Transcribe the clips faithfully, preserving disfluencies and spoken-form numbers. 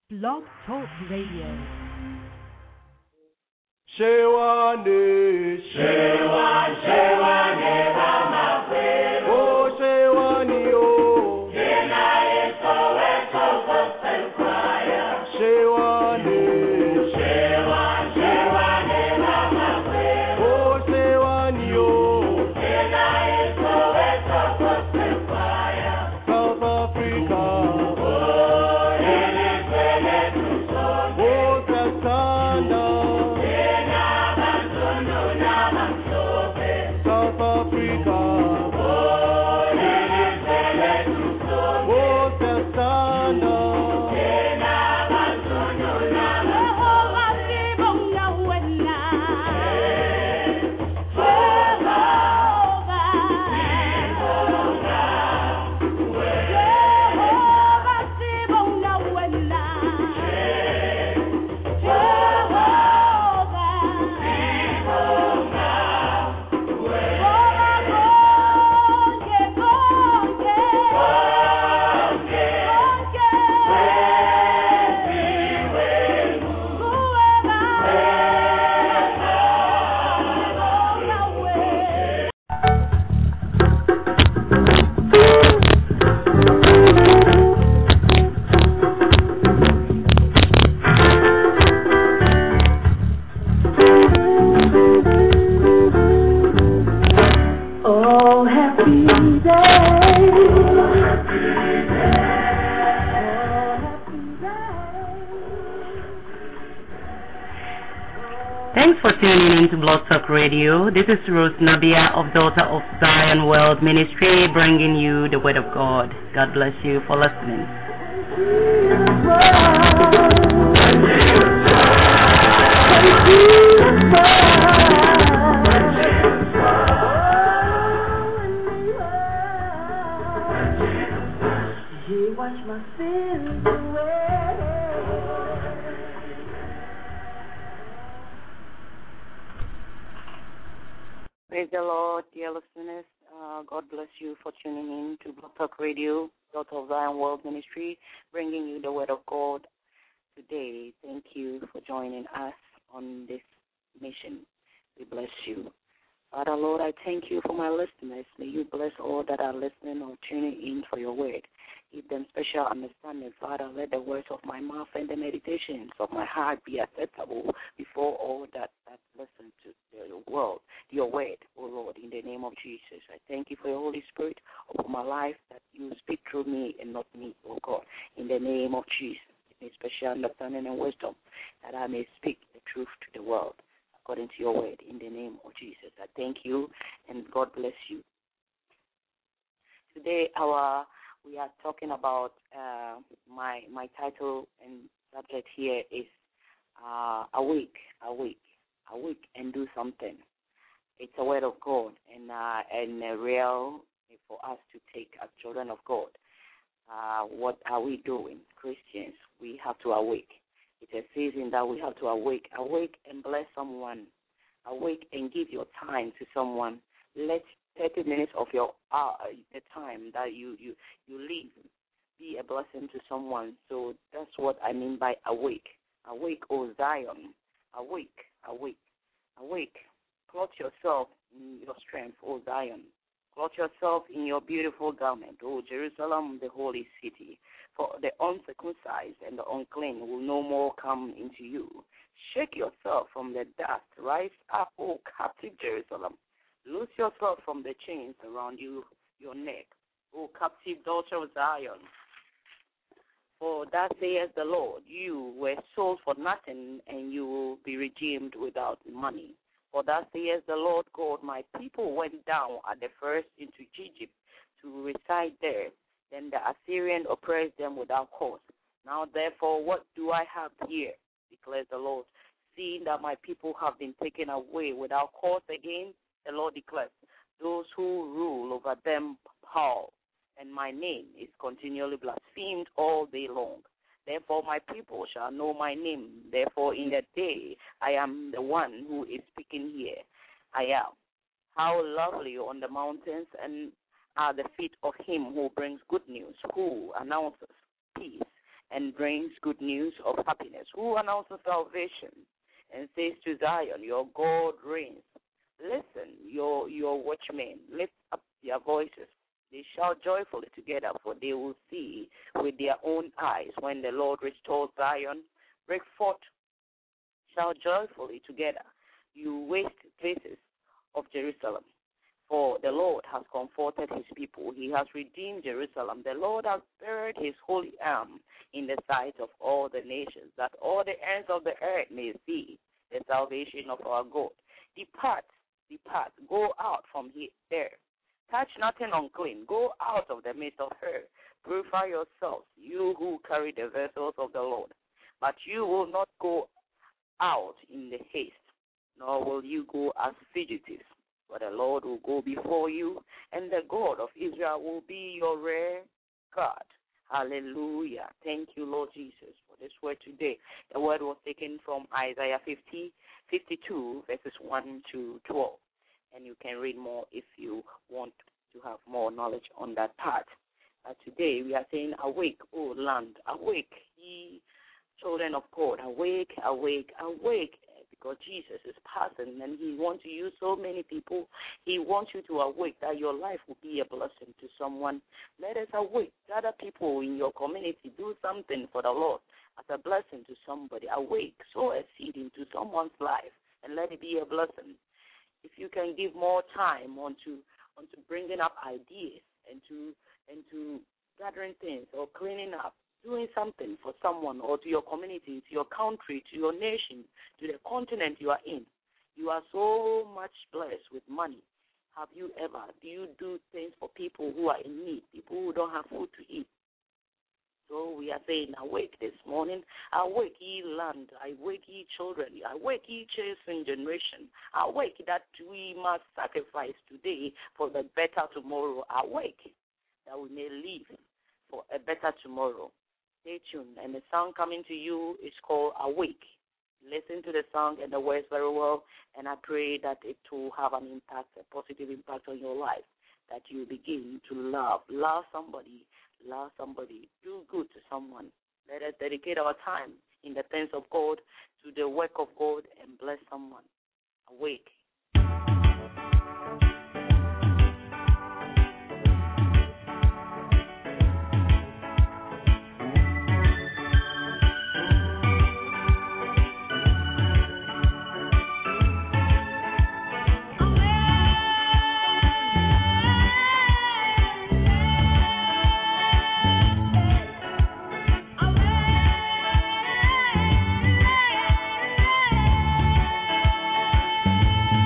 Blog Talk Radio. Shewani, Shewan, Shewani, Mama Queen. oh Shewani, oh Kina ito weto gospel choir. Shewani, Shewan, Shewani, Mama Queen. oh Shewani, oh Kina ito weto gospel choir. South Africa, Oh, ili kwele tusonge. oh Katsanda, Kina bantundu na mamsobe. South Africa, Oh, ili kwele tusonge. oh Katsanda, Kina bantundu na Oh, happy day. Oh, happy Thanks for tuning in to Blog Talk Radio. This is Rose Nabia of Daughter of Zion World Ministry bringing you the Word of God. God bless you for listening. He washed my sins away. Praise the Lord, dear listeners. Uh, God bless you for tuning in to Blog Talk Radio, Daughter of Zion World Ministry, bringing you the Word of God today. Thank you for joining us on this mission. We bless you. Father, Lord, I thank you for my listeners. May you bless all that are listening or tuning in for your word. Give them special understanding, Father. Let the words of my mouth and the meditations of my heart be acceptable before all that, that listen to the world, your word, O Lord, in the name of Jesus. I thank you for your Holy Spirit over my life, that you speak through me and not me, O God, in the name of Jesus. Give me special understanding and wisdom, that I may speak the truth to the world according to your word, in the name of Jesus. I thank you, and God bless you. Today, our we are talking about uh, my my title and subject here is uh, awake, awake, awake, and do something. It's a word of God, and uh, and uh, real for us to take as children of God. Uh, what are we doing, Christians? We have to awake. It's a season that we have to awake. Awake and bless someone. Awake and give your time to someone. Let thirty minutes of your uh, the time that you, you, you leave be a blessing to someone. So that's what I mean by awake. Awake, O Zion. Awake, awake, awake. Clothe yourself in your strength, O Zion. Clothe yourself in your beautiful garment, O Jerusalem, the holy city. For the uncircumcised and the unclean will no more come into you. Shake yourself from the dust. Rise up, O captive Jerusalem. Loose yourself from the chains around you, your neck, O captive daughter of Zion. For thus saith the Lord, you were sold for nothing, and you will be redeemed without money. For thus saith the Lord God, my people went down at the first into Egypt to reside there. Then the Assyrian oppressed them without cause. Now therefore, what do I have here, declares the Lord, seeing that my people have been taken away without cause again? The Lord declares, those who rule over them howl, and my name is continually blasphemed all day long. Therefore my people shall know my name. Therefore in that day I am the one who is speaking here. I am. How lovely on the mountains and are the feet of him who brings good news, who announces peace and brings good news of happiness, who announces salvation and says to Zion, your God reigns. Listen, your your watchmen, lift up their voices. They shout joyfully together, for they will see with their own eyes when the Lord restores Zion. Break forth, shout joyfully together, you waste places of Jerusalem. For the Lord has comforted his people. He has redeemed Jerusalem. The Lord has spread his holy arm in the sight of all the nations, that all the ends of the earth may see the salvation of our God. Depart, depart, go out from here, there. Touch nothing unclean. Go out of the midst of her. Purify yourselves, you who carry the vessels of the Lord. But you will not go out in the haste, nor will you go as fugitives. For the Lord will go before you, and the God of Israel will be your rear guard. Hallelujah. Thank you, Lord Jesus, for this word today. The word was taken from Isaiah fifty, fifty-two, verses one to twelve. And you can read more if you want to have more knowledge on that part. Uh, today we are saying, awake, O land, awake, ye children of God, awake, awake, awake, because Jesus is passing and he wants to use so many people. He wants you to awake, that your life will be a blessing to someone. Let us awake. Gather people in your community. Do something for the Lord as a blessing to somebody. Awake. Sow a seed into someone's life and let it be a blessing. If you can give more time onto onto bringing up ideas and to and to gathering things or cleaning up, doing something for someone or to your community, to your country, to your nation, to the continent you are in. You are so much blessed with money. Have you ever, do you do things for people who are in need, people who don't have food to eat? So we are saying, awake this morning, awake ye land, awake ye children, awake ye chasing generation, awake that we must sacrifice today for the better tomorrow. Awake that we may live for a better tomorrow. Stay tuned, and the song coming to you is called Awake. Listen to the song and the words very well, and I pray that it will have an impact, a positive impact on your life, that you begin to love, love somebody, love somebody, do good to someone. Let us dedicate our time in the things of God to the work of God and bless someone. Awake. Away.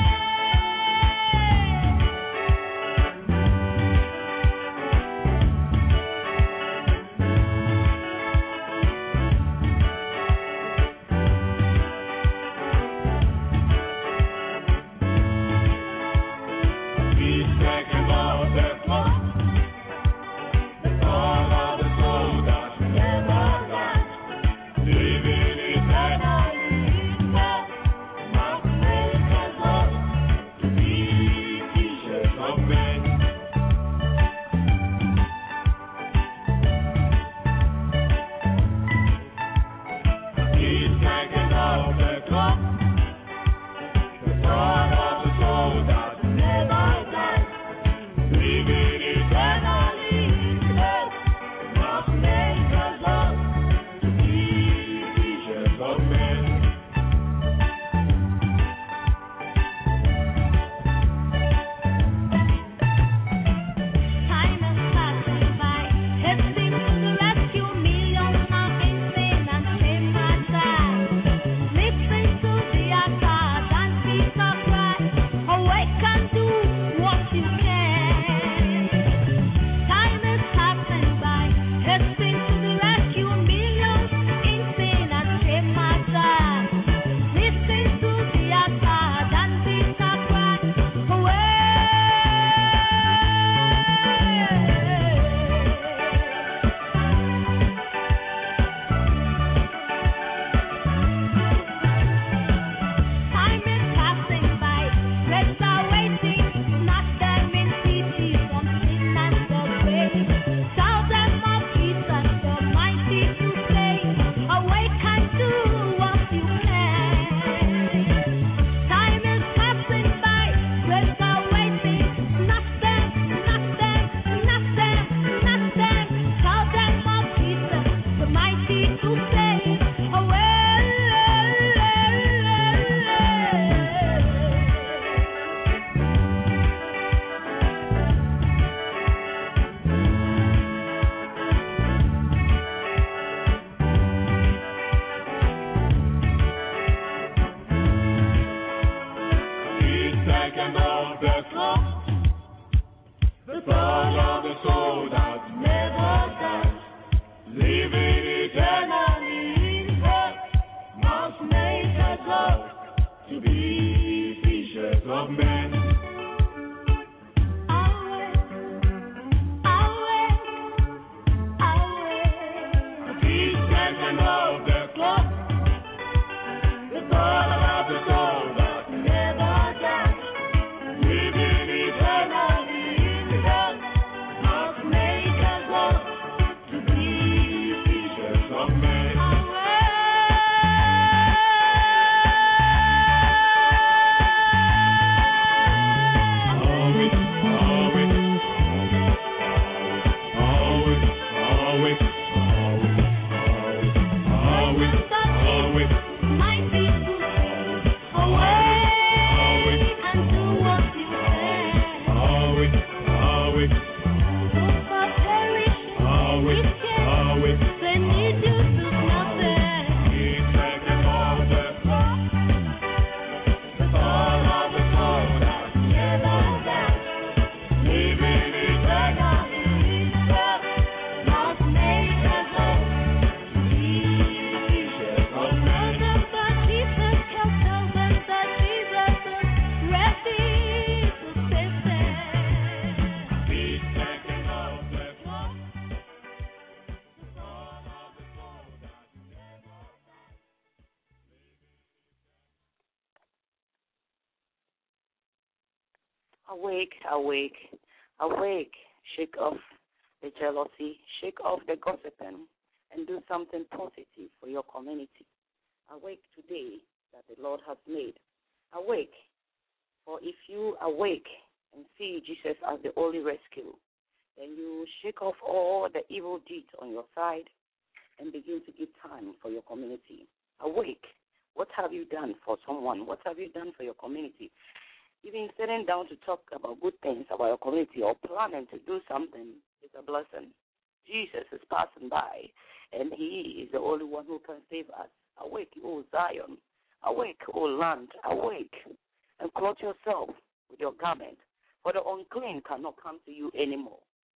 Awake, awake, awake. Shake off the jealousy, shake off the gossiping, and do something positive for your community. Awake today that the Lord has made. Awake, for if you awake and see Jesus as the only rescue, then you shake off all the evil deeds on your side and begin to give time for your community. Awake. What have you done for someone? What have you done for your community? Even sitting down to talk about good things about your community or planning to do something is a blessing. Jesus is passing by, and he is the only one who can save us. Awake, O Zion. Awake, O land. Awake, and clothe yourself with your garment, for the unclean cannot come to you anymore.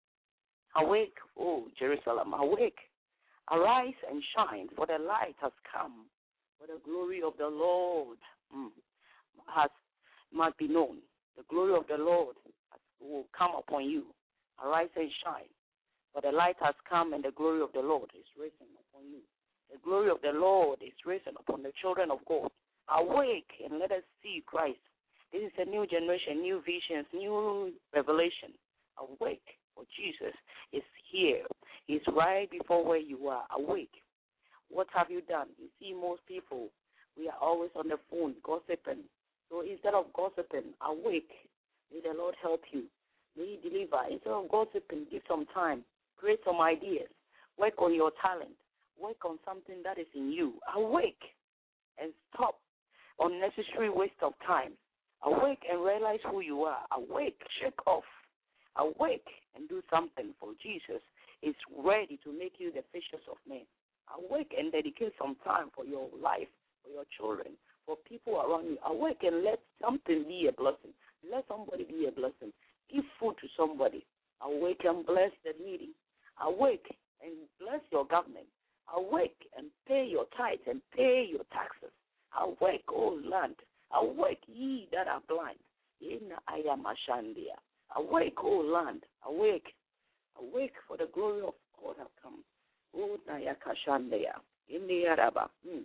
Awake, O Jerusalem. Awake. Arise and shine, for the light has come, for the glory of the Lord mm, has must be known. The glory of the Lord will come upon you. Arise and shine, for the light has come, and the glory of the Lord is risen upon you. The glory of the Lord is risen upon the children of God. Awake and let us see Christ. This is a new generation, new visions, new revelation. Awake, for Jesus is here. He's right before where you are. Awake. What have you done? You see, most people, we are always on the phone gossiping. So instead of gossiping, awake. May the Lord help you. May He deliver. Instead of gossiping, give some time. Create some ideas. Work on your talent. Work on something that is in you. Awake and stop unnecessary waste of time. Awake and realize who you are. Awake, shake off. Awake and do something, for Jesus is ready to make you the fishers of men. Awake and dedicate some time for your life, for your children, for people around you. Awake and let something be a blessing. Let somebody be a blessing. Give food to somebody. Awake and bless the needy. Awake and bless your government. Awake and pay your tithes and pay your taxes. Awake, O land. Awake, ye that are blind. In I am Ashandia. Awake, O land. Awake. Awake, for the glory of God have come. O Nayakashandia. In the Araba. Hmm.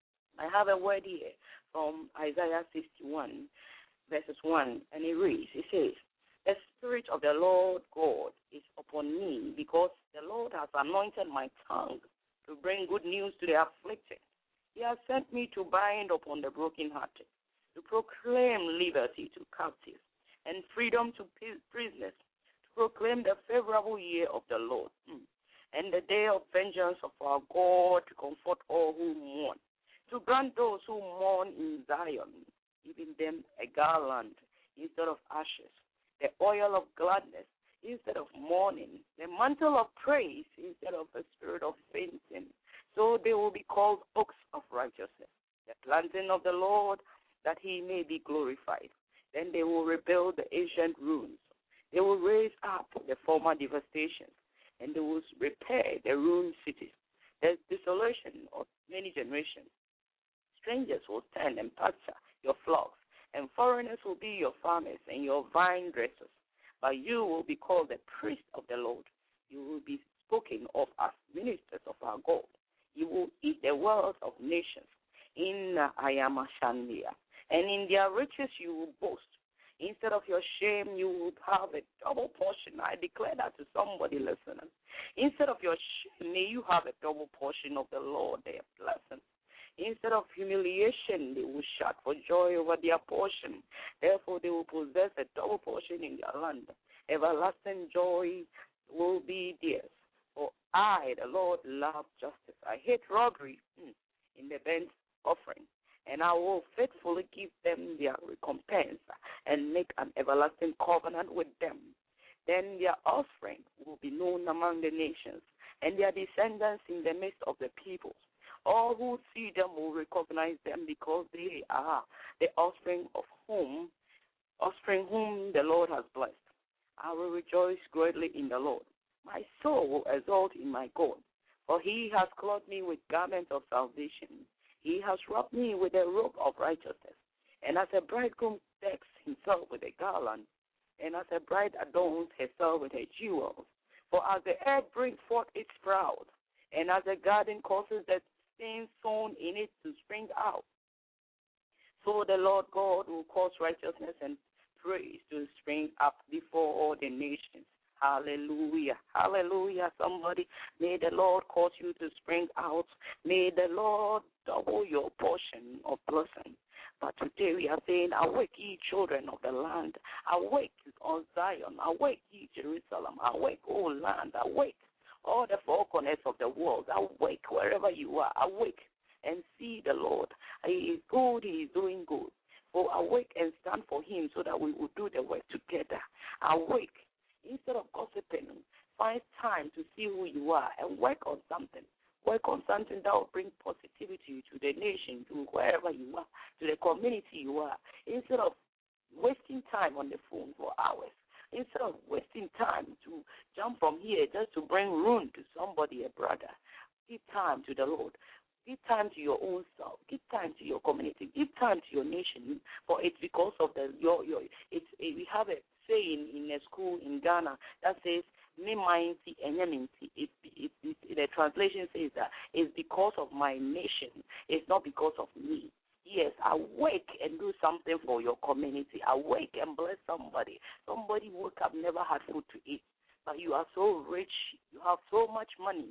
I have a word here from Isaiah sixty-one, verses one, and it reads, it says, the Spirit of the Lord God is upon me, because the Lord has anointed my tongue to bring good news to the afflicted. He has sent me to bind upon the brokenhearted, to proclaim liberty to captives and freedom to prisoners, to proclaim the favorable year of the Lord, and the day of vengeance of our God, to comfort all who mourn, to grant those who mourn in Zion, giving them a garland instead of ashes, the oil of gladness instead of mourning, the mantle of praise instead of a spirit of fainting. So they will be called oaks of righteousness, the planting of the Lord, that he may be glorified. Then they will rebuild the ancient ruins. They will raise up the former devastations, and they will repair the ruined cities. The desolation of many generations. Strangers will stand and pasture your flocks, and foreigners will be your farmers and your vine dressers. But you will be called the priest of the Lord. You will be spoken of as ministers of our God. You will eat the wealth of nations in Ayama Shandia, and in their riches you will boast. Instead of your shame, you will have a double portion. I declare that to somebody listening. Instead of your shame, may you have a double portion of the Lord, their blessing. Instead of humiliation, they will shout for joy over their portion. Therefore, they will possess a double portion in their land. Everlasting joy will be theirs. For I, the Lord, love justice. I hate robbery in the burnt offering. And I will faithfully give them their recompense and make an everlasting covenant with them. Then their offspring will be known among the nations, and their descendants in the midst of the peoples. All who see them will recognize them, because they are the offspring of whom, offspring whom the Lord has blessed. I will rejoice greatly in the Lord. My soul will exult in my God, for he has clothed me with garments of salvation. He has wrapped me with a robe of righteousness, and as a bridegroom decks himself with a garland, and as a bride adorns herself with her jewels. For as the earth brings forth its sprout, and as a garden causes the things sown in it to spring out, so the Lord God will cause righteousness and praise to spring up before all the nations. Hallelujah. Hallelujah. Somebody, may the Lord cause you to spring out. May the Lord double your portion of blessing. But today we are saying, awake ye children of the land. Awake, O Zion. Awake ye Jerusalem. Awake, O land. Awake, all the four corners of the world. Awake wherever you are. Awake and see the Lord. He is good. He is doing good. So awake and stand for him so that we will do the work together. Awake. Instead of gossiping, find time to see who you are and work on something. Work on something that will bring positivity to the nation, to wherever you are, to the community you are. Instead of wasting time on the phone for hours, instead of wasting time to jump from here just to bring ruin to somebody, a brother, give time to the Lord. Give time to your own self. Give time to your community. Give time to your nation. For it's because of the your your. It's we have a saying in a school in Ghana that says "me minti enyaminti." It, it, it, the translation says that it's because of my nation. It's not because of me. Yes, awake and do something for your community. Awake and bless somebody. Somebody woke up, never had food to eat, but you are so rich. You have so much money.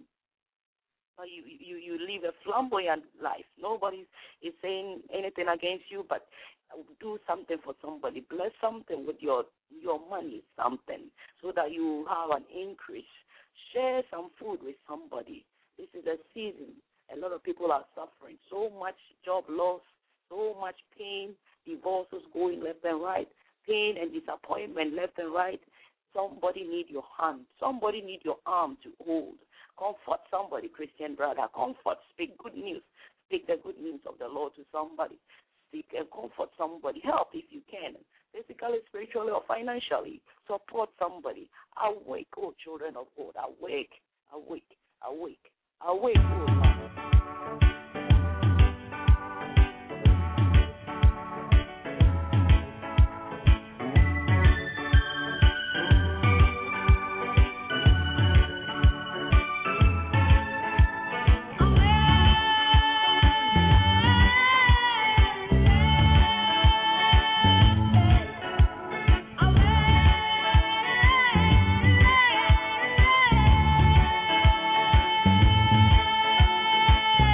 But you, you, you live a flamboyant life. Nobody is saying anything against you, but do something for somebody. Bless something with your your money, something, so that you have an increase. Share some food with somebody. This is a season. A lot of people are suffering. So much job loss, so much pain, divorces going left and right, pain and disappointment left and right. Somebody need your hand. Somebody need your arm to hold. Comfort somebody, Christian brother. Comfort. Speak good news. Speak the good news of the Lord to somebody. Speak and comfort somebody. Help if you can. Physically, spiritually, or financially. Support somebody. Awake, oh children of God. Awake. Awake. Awake. Awake, oh Lord. Away.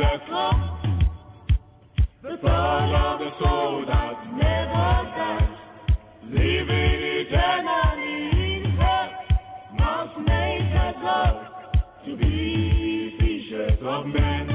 the clock, the soul of the soul that never dies, living eternally in God, must make us love to be fishers of men.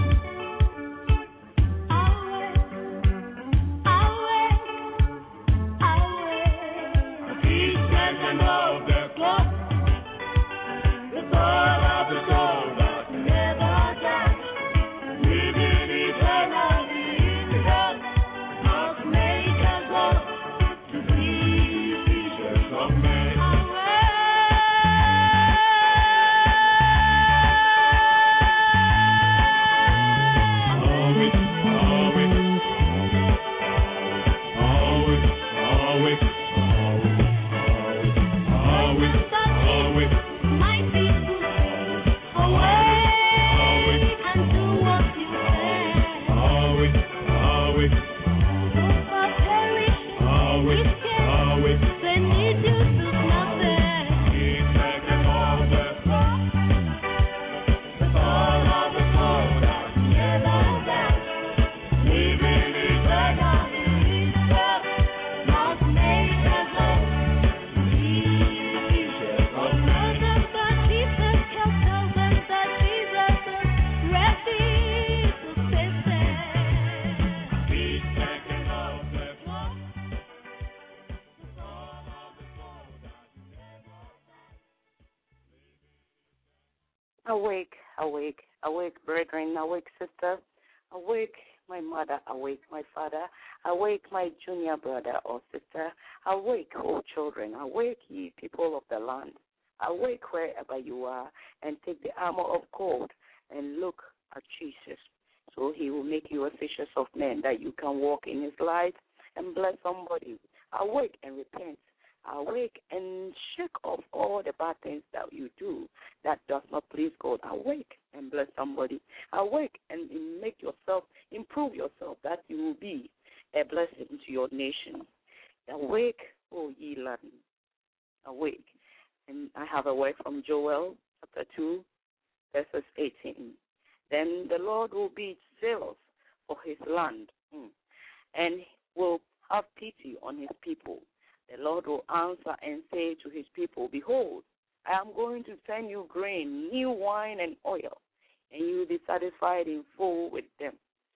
Awake, awake, awake, brethren, awake, sister, awake, my mother, awake, my father, awake, my junior brother or sister, awake, O children, awake, ye people of the land, awake wherever you are, and take the armor of God and look at Jesus. So he will make you a fishers of men, that you can walk in his light and bless somebody. Awake and repent. Awake and shake off all the bad things that you do that does not please God. Awake and bless somebody. Awake and make yourself, improve yourself, that you will be a blessing to your nation. Awake, O ye land. Awake. And I have a word from Joel, chapter two, verses eighteen. Then the Lord will be zealous for his land, mm, and will have pity on his people. The Lord will answer and say to his people, behold, I am going to send you grain, new wine, and oil, and you will be satisfied in full with them.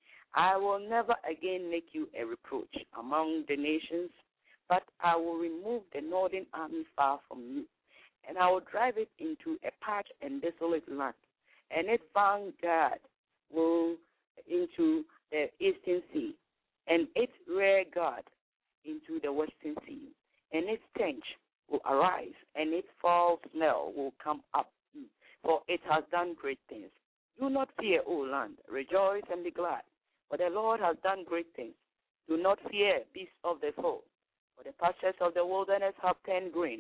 I will never again make you a reproach among the nations, but I will remove the northern army far from you, and I will drive it into a parched and desolate land, and its vanguard will into the eastern sea, and its rear guard into the western sea. And its stench will arise, and its foul smell will come up, for it has done great things. Do not fear, O land, rejoice and be glad, for the Lord has done great things. Do not fear, beasts of the field, for the pastures of the wilderness have turned green.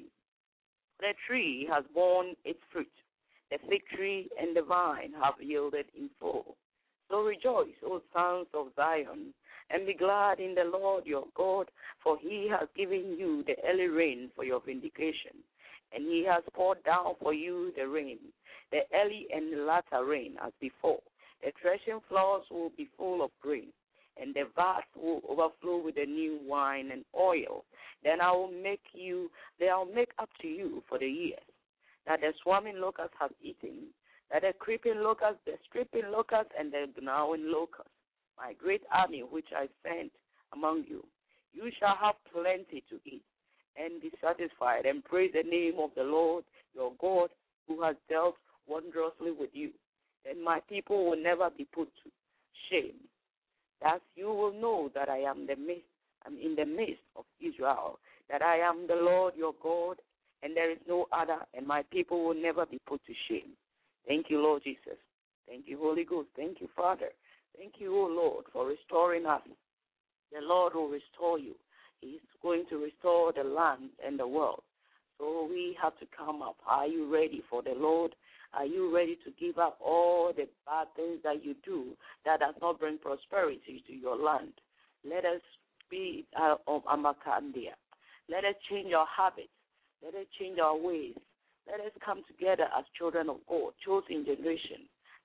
The tree has borne its fruit, the fig tree and the vine have yielded in full. So rejoice, O sons of Zion, and be glad in the Lord your God, for he has given you the early rain for your vindication, and he has poured down for you the rain, the early and the latter rain as before. The threshing floors will be full of grain, and the vats will overflow with the new wine and oil. Then I will make you, they will make up to you for the years that the swarming locust has eaten, that the creeping locust, the stripping locust, and the gnawing locust, my great army which I sent among you. You shall have plenty to eat and be satisfied, and praise the name of the Lord your God, who has dealt wondrously with you. Then my people will never be put to shame. Thus you will know that I am the midst, I'm in the midst of Israel, that I am the Lord your God, and there is no other, and my people will never be put to shame. Thank you, Lord Jesus. Thank you, Holy Ghost. Thank you, Father. Thank you, O Lord, for restoring us. The Lord will restore you. He's going to restore the land and the world. So we have to come up. Are you ready for the Lord? Are you ready to give up all the bad things that you do that does not bring prosperity to your land? Let us be uh, of Amakandia. Let us change our habits. Let us change our ways. Let us come together as children of God, chosen generation,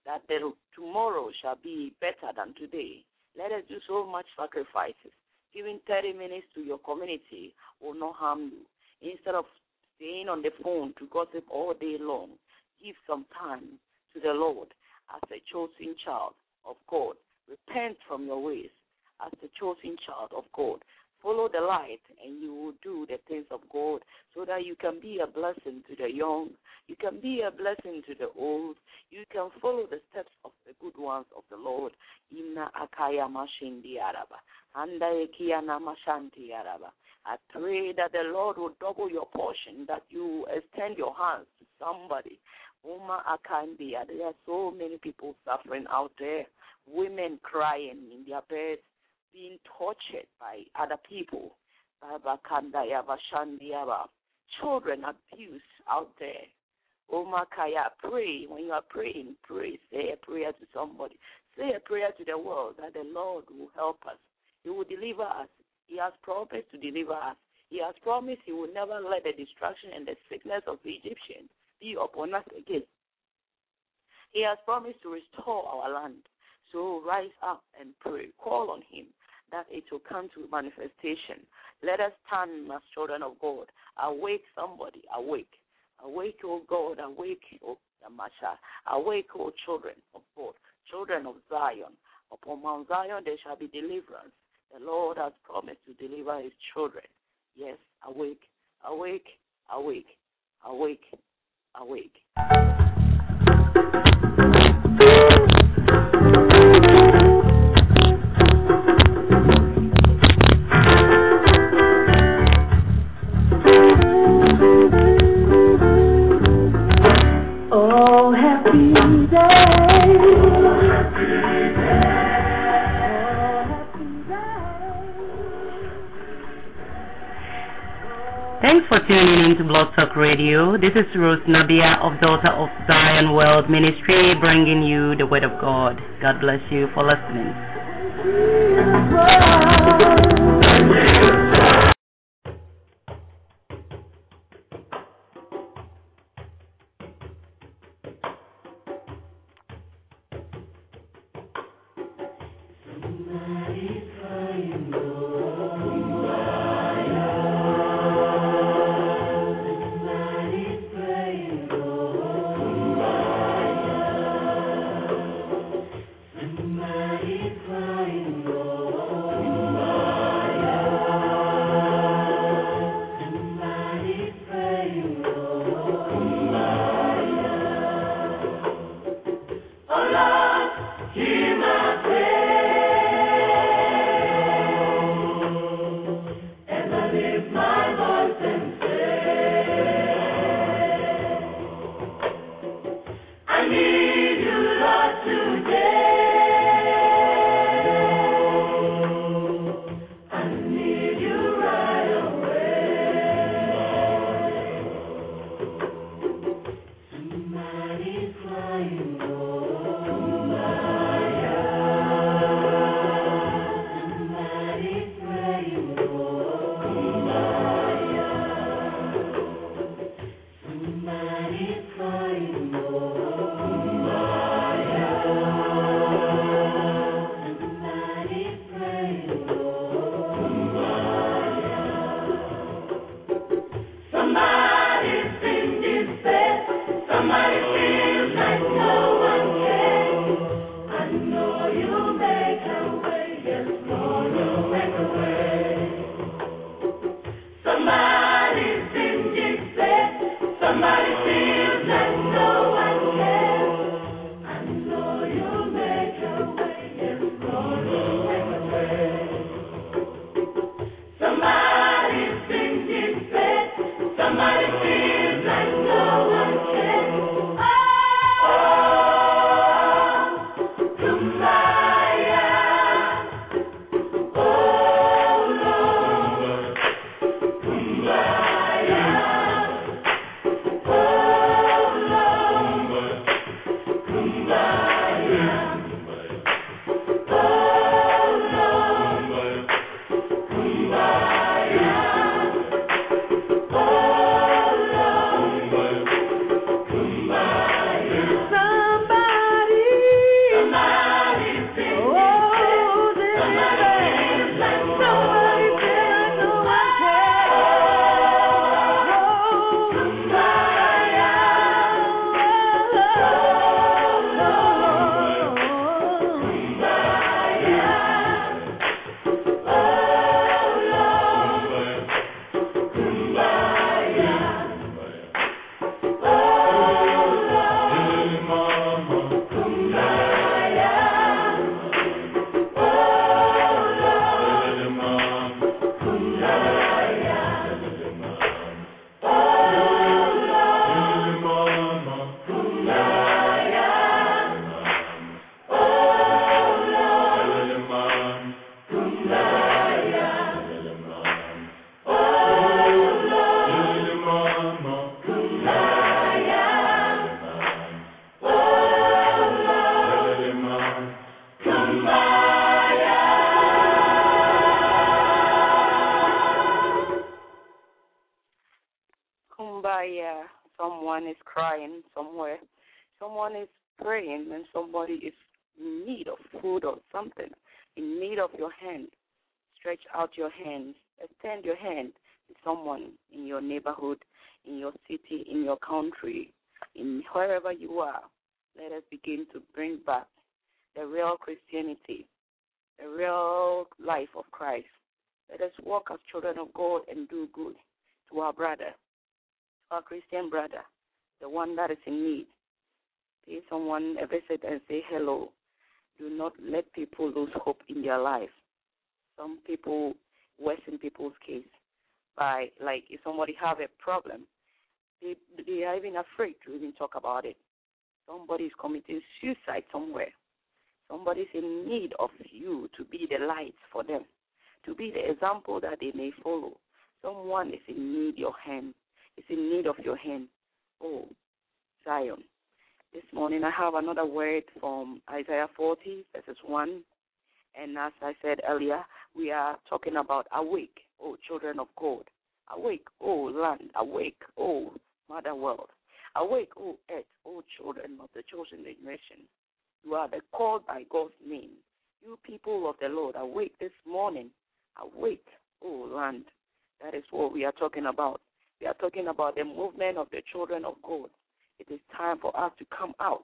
that the tomorrow shall be better than today. Let us do so much sacrifices. Giving thirty minutes to your community will not harm you. Instead of staying on the phone to gossip all day long, give some time to the Lord as a chosen child of God. Repent from your ways as the chosen child of God. Follow the light, and you will do the things of God so that you can be a blessing to the young. You can be a blessing to the old. You can follow the steps of the good ones of the Lord. Inna akaya mashindi araba. Anda ekia namashanti araba. I pray that the Lord will double your portion, that you extend your hands to somebody. Uma akandia. There are so many people suffering out there. Women crying in their beds, being tortured by other people. Children abused out there. Uma kaya. Pray. When you are praying, pray. Say a prayer to somebody. Say a prayer to the world that the Lord will help us. He will deliver us. He has promised to deliver us. He has promised he will never let the destruction and the sickness of the Egyptians be upon us again. He has promised to restore our land. So rise up and pray. Call on him that it will come to manifestation. Let us stand as children of God. Awake somebody. Awake. Awake, O God. Awake, O Yamasha. Awake, O children of God. Children of Zion. Upon Mount Zion there shall be deliverance. The Lord has promised to deliver his children. Yes, awake, awake, awake, awake, awake. Oh, happy day. Thanks for tuning in to Blog Talk Radio. This is Rose Nabia of Daughter of Zion World Ministry, bringing you the Word of God. God bless you for listening. Someone is crying somewhere. Someone is praying, and somebody is in need of food or something, in need of your hand. Stretch out your hands. Extend your hand to someone in your neighborhood, in your city, in your country, in wherever you are. Let us begin to bring back the real Christianity, the real life of Christ. Let us walk as children of God and do good to our brother, to our Christian brother, the one that is in need. Pay someone a visit and say hello. Do not let people lose hope in their life. Some people worsen people's case by, like, if somebody have a problem, they, they are even afraid to even talk about it. Somebody is committing suicide somewhere. Somebody is in need of you to be the light for them, to be the example that they may follow. Someone is in need of your hand. Is in need of your hand. Oh, Zion. This morning I have another word from Isaiah forty, verses one. And as I said earlier, we are talking about awake, O children of God. Awake, O land. Awake, O mother world. Awake, O earth, O children of the chosen generation. You are the called by God's name. You people of the Lord, awake this morning. Awake, O land. That is what we are talking about. We are talking about the movement of the children of God. It is time for us to come out.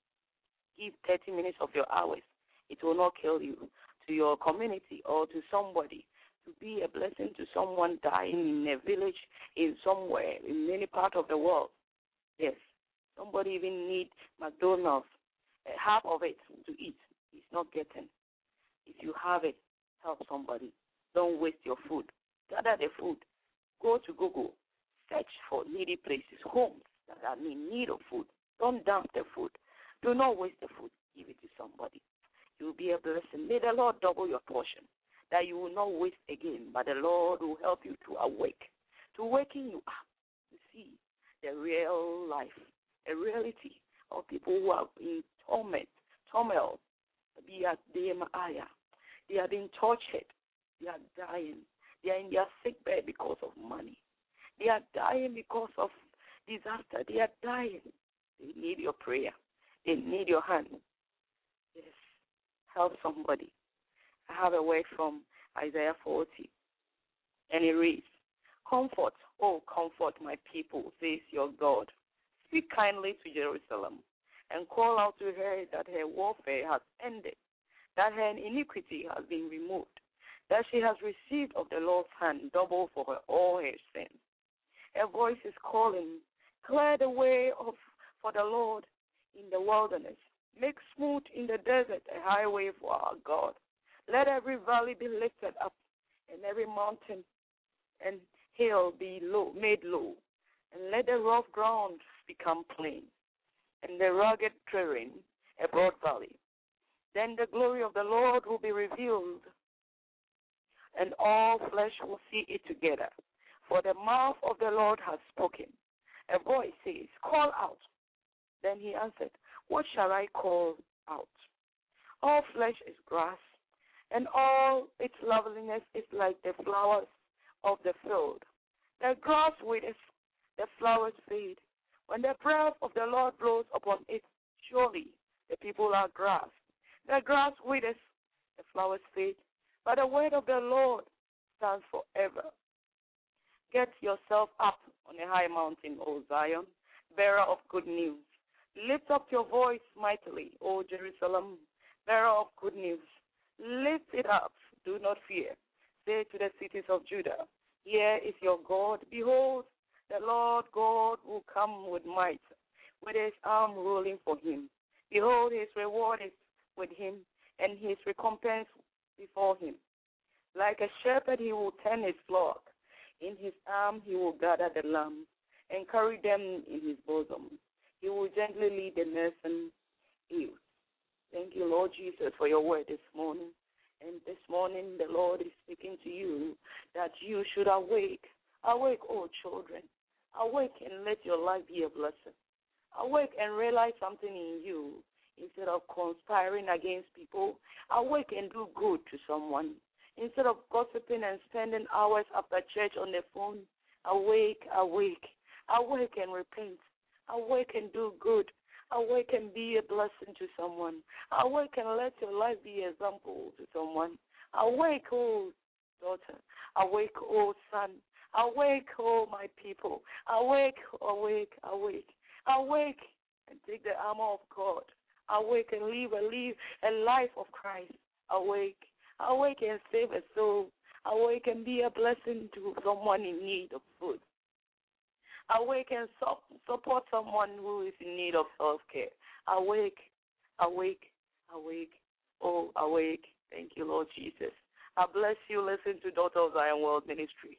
Give thirty minutes of your hours. It will not kill you. To your community or to somebody, to be a blessing to someone dying in a village, in somewhere, in any part of the world. Yes, somebody even need McDonald's, uh, half of it to eat. He's not getting. If you have it, help somebody. Don't waste your food. Gather the food. Go to Google. Search for needy places, homes that are in need of food. Don't dump the food. Do not waste the food. Give it to somebody. You will be a blessing. May the Lord double your portion, that you will not waste again, but the Lord will help you to awake, to waken you up, to see the real life, the reality of people who are in torment, turmoil. They are, they are being tortured. They are dying. They are in their sick bed because of money. They are dying because of disaster. They are dying. They need your prayer. They need your hand. Yes. Help somebody. I have a word from Isaiah forty, and it reads, Comfort, oh, comfort my people, says your God. Speak kindly to Jerusalem, and call out to her that her warfare has ended, that her iniquity has been removed, that she has received of the Lord's hand double for her all her sins. Her voice is calling, clear the way of for the Lord in the wilderness. Make smooth in the desert a highway for our God. Let every valley be lifted up, and every mountain and hill be low, made low. And let the rough ground become plain, and the rugged terrain a broad valley. Then the glory of the Lord will be revealed, and all flesh will see it together. For the mouth of the Lord has spoken. A voice says, Call out. Then he answered, What shall I call out? All flesh is grass, and all its loveliness is like the flowers of the field. The grass withers, the flowers fade. When the breath of the Lord blows upon it, surely the people are grass. The grass withers, the flowers fade, but the word of the Lord stands forever. Get yourself up on a high mountain, O Zion, bearer of good news. Lift up your voice mightily, O Jerusalem, bearer of good news. Lift it up, do not fear. Say to the cities of Judah, Here is your God. Behold, the Lord God will come with might, with his arm ruling for him. Behold, his reward is with him, and his recompense before him. Like a shepherd, he will tend his flock. In his arm, he will gather the lambs and carry them in his bosom. He will gently lead the nursing youth. Thank you, Lord Jesus, for your word this morning. And this morning, the Lord is speaking to you that you should awake. Awake, oh children. Awake and let your life be a blessing. Awake and realize something in you instead of conspiring against people. Awake and do good to someone. Instead of gossiping and spending hours after church on the phone, awake, awake, awake and repent. Awake and do good. Awake and be a blessing to someone. Awake and let your life be an example to someone. Awake, oh daughter. Awake, oh son. Awake, oh my people. Awake, awake, awake. Awake and take the armor of God. Awake and live a, live a life of Christ. Awake. Awake and save a soul. Awake and be a blessing to someone in need of food. Awake and support someone who is in need of self-care. Awake, awake, awake, oh, awake. Thank you, Lord Jesus. I bless you. Listen to Daughter of Zion World Ministry.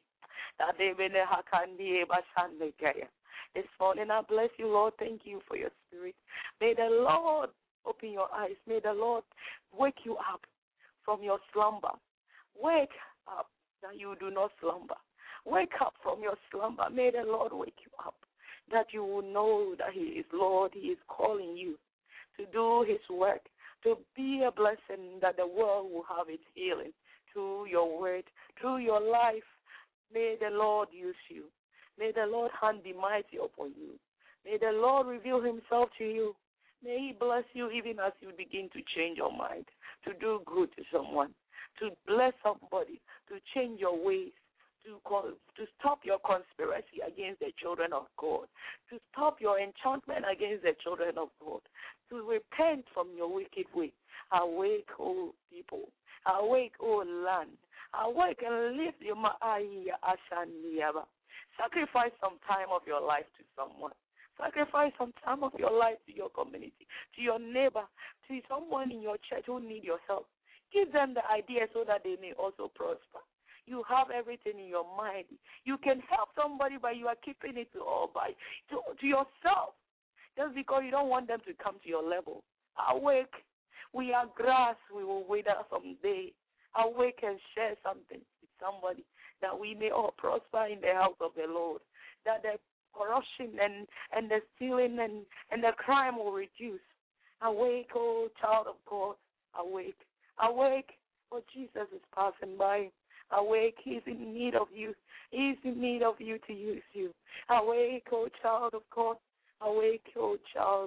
This morning, I bless you, Lord. Thank you for your spirit. May the Lord open your eyes. May the Lord wake you up from your slumber. Wake up that you do not slumber. Wake up from your slumber. May the Lord wake you up, that you will know that he is Lord. He is calling you to do his work, to be a blessing, that the world will have its healing through your word, through your life. May the Lord use you. May the Lord's hand be mighty upon you. May the Lord reveal himself to you. May he bless you even as you begin to change your mind, to do good to someone, to bless somebody, to change your ways, to call, to stop your conspiracy against the children of God, to stop your enchantment against the children of God, to repent from your wicked way. Awake, O people. Awake, O land. Awake and lift your ma'aya ashaniyaba. Sacrifice some time of your life to someone. Sacrifice some time of your life to your community, to your neighbor, to someone in your church who need your help. Give them the idea so that they may also prosper. You have everything in your mind. You can help somebody, but you are keeping it to all by to, to yourself, just because you don't want them to come to your level. Awake. We are grass. We will wither someday. Awake and share something with somebody, that we may all prosper in the house of the Lord, that the corruption and, and the stealing and, and the crime will reduce. Awake, oh child of God. Awake. Awake, for Jesus is passing by. Awake, he's in need of you. He's in need of you to use you. Awake, oh child of God. Awake, oh child.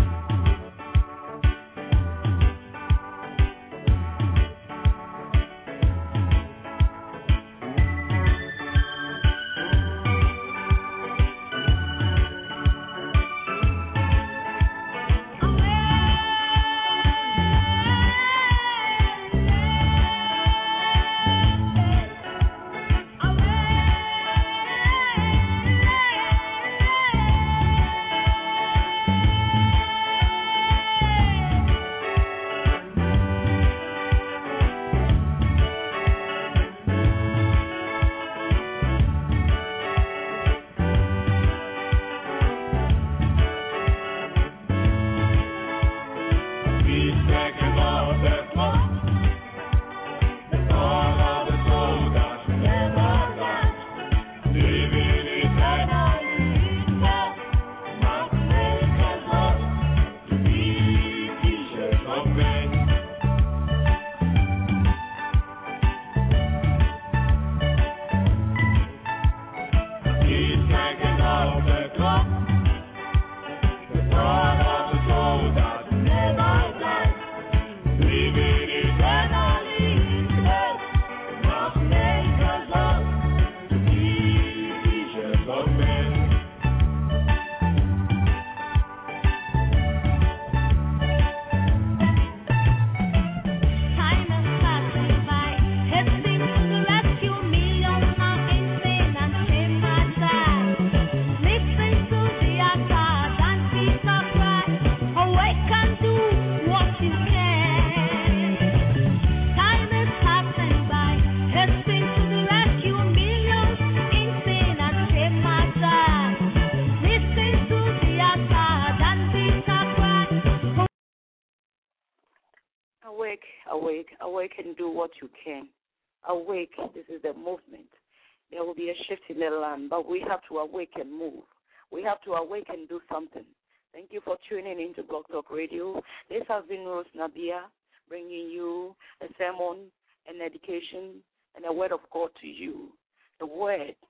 Awake, awake and do what you can. Awake, this is the movement. There will be a shift in the land, but we have to awake and move. We have to awake and do something. Thank you for tuning into Blog Talk Radio. This has been Rose Nabia, bringing you a sermon, an education, and a word of God to you. The word to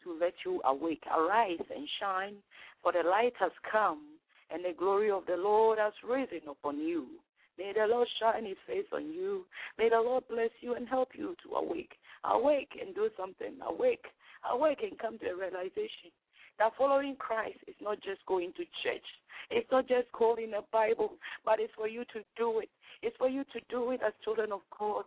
to let you awake. Arise and shine, for the light has come, and the glory of the Lord has risen upon you. May the Lord shine his face on you. May the Lord bless you and help you to awake. Awake and do something. Awake. Awake and come to a realization that following Christ is not just going to church. It's not just quoting the Bible, but it's for you to do it. It's for you to do it as children of God.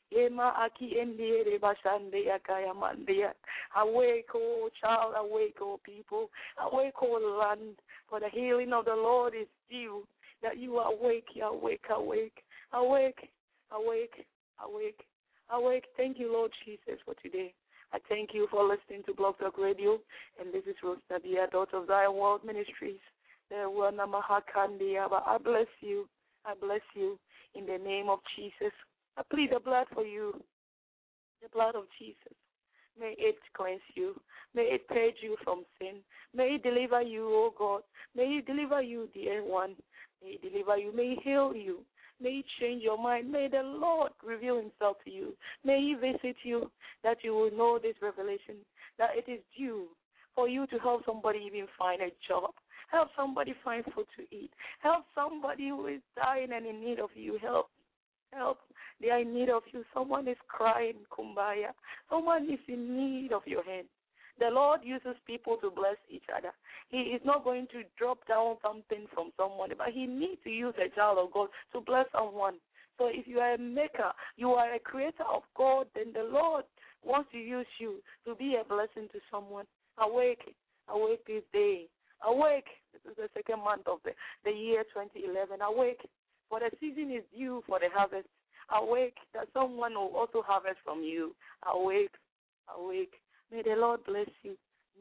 Awake, oh child, awake, oh people. Awake, oh land, for the healing of the Lord is due. That you are awake, you are awake, awake, awake, awake, awake, awake. Thank you, Lord Jesus, for today. I thank you for listening to Blog Talk Radio, and this is Rose Nabia, daughter of Zion World Ministries. I bless you. I bless you in the name of Jesus. I plead the blood for you, the blood of Jesus. May it cleanse you. May it purge you from sin. May it deliver you, O God. May it deliver you, dear one. May it deliver you. May it heal you. May it change your mind. May the Lord reveal himself to you. May he visit you, that you will know this revelation, that it is due for you to help somebody even find a job. Help somebody find food to eat. Help somebody who is dying and in need of you. Help. Help. They are in need of you. Someone is crying, kumbaya. Someone is in need of your hand. The Lord uses people to bless each other. He is not going to drop down something from someone, but he needs to use a child of God to bless someone. So if you are a maker, you are a creator of God, then the Lord wants to use you to be a blessing to someone. Awake. Awake this day. Awake. This is the second month of the, the year twenty eleven. Awake. For the season is due for the harvest. Awake, that someone will also harvest from you. Awake, awake. May the Lord bless you.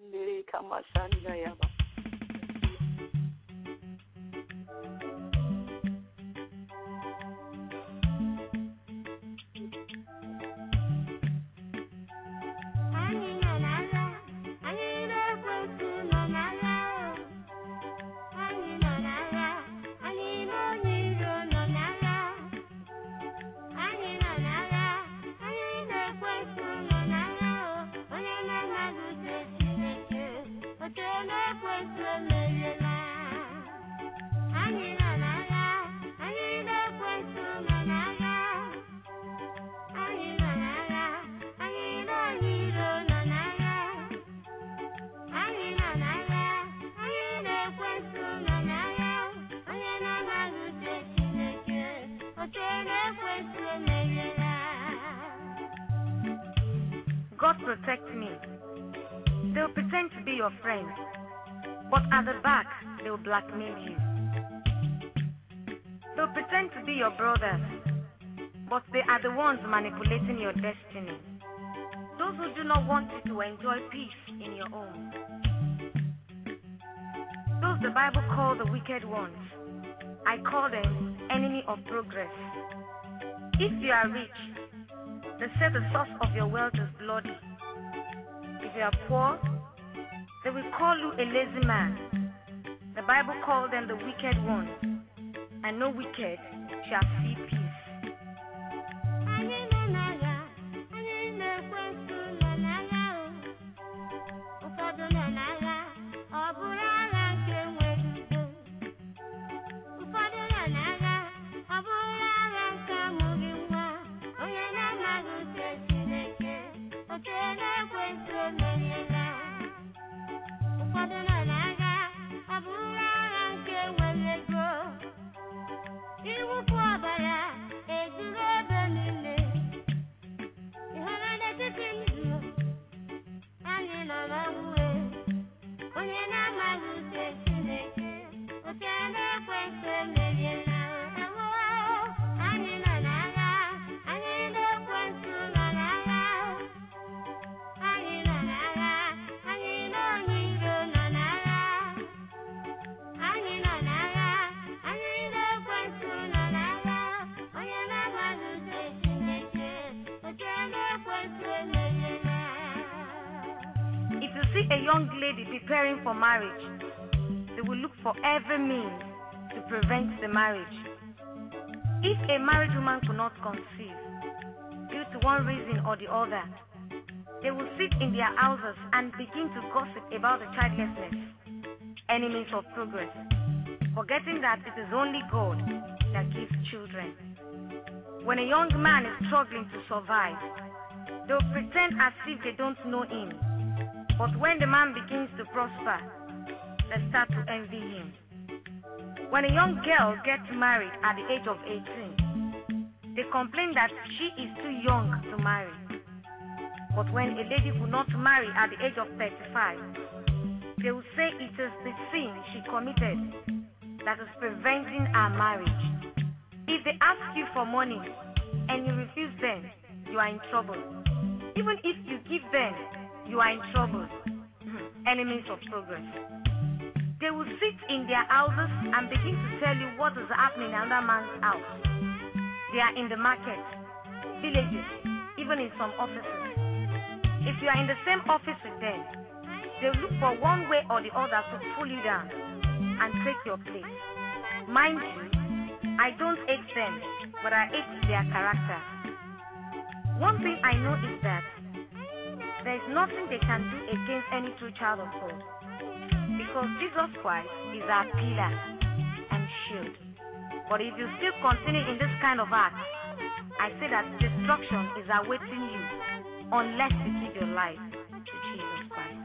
God protect me. They'll pretend to be your friends, but at the back, they'll blackmail you. They'll pretend to be your brothers, but they are the ones manipulating your destiny. Those who do not want you to enjoy peace in your home. Those the Bible calls the wicked ones, I call them enemy of progress. If you are rich, they say the source of your wealth is bloody. If you are poor, they will call you a lazy man. The Bible calls them the wicked ones, and no wicked shall see peace. A young lady preparing for marriage, they will look for every means to prevent the marriage. If a married woman could not conceive due to one reason or the other, They will sit in their houses and begin to gossip about the childlessness, enemies of progress, forgetting that it is only God that gives children. When a young man is struggling to survive, they'll pretend as if they don't know him. But when the man begins to prosper, they start to envy him. When a young girl gets married at the age of eighteen, they complain that she is too young to marry. But when a lady will not marry at the age of thirty-five, they will say it is the sin she committed that is preventing her marriage. If they ask you for money and you refuse them, you are in trouble. Even if you give them, you are in trouble. Enemies of progress. They will sit in their houses and begin to tell you what is happening in another man's house. They are in the market, villages, even in some offices. If you are in the same office with them, they look for one way or the other to pull you down and take your place. Mind you, I don't hate them, but I hate their character. One thing I know is that there is nothing they can do against any true child of God, because Jesus Christ is our pillar and shield. But if you still continue in this kind of act, I say that destruction is awaiting you unless you give your life to Jesus Christ.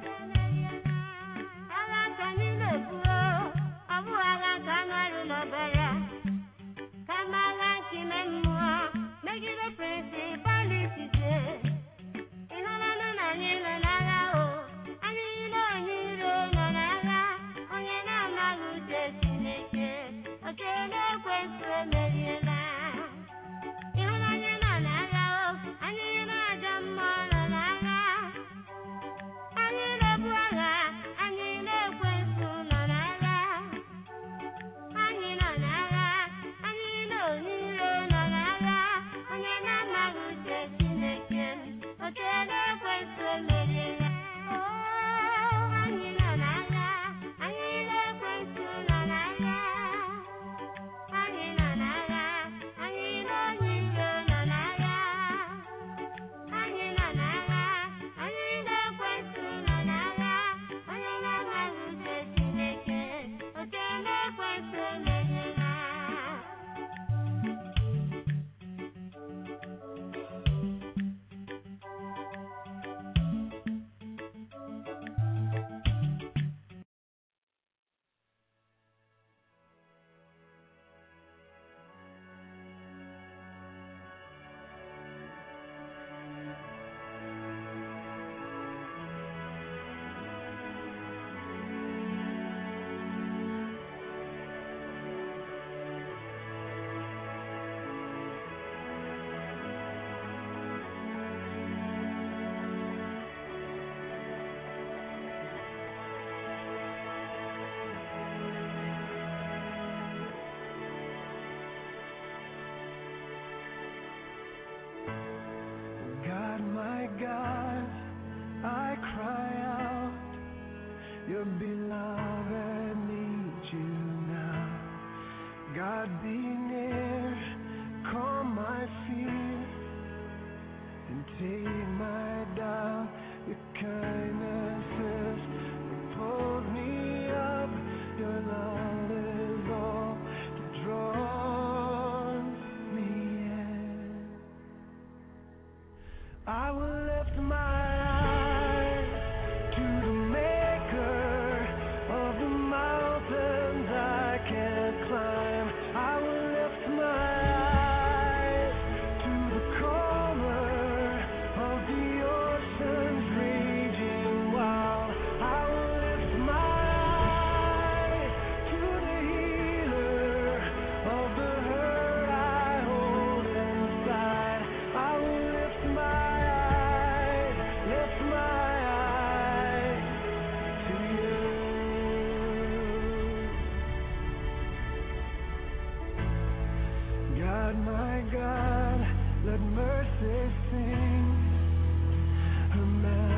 Let mercy sing her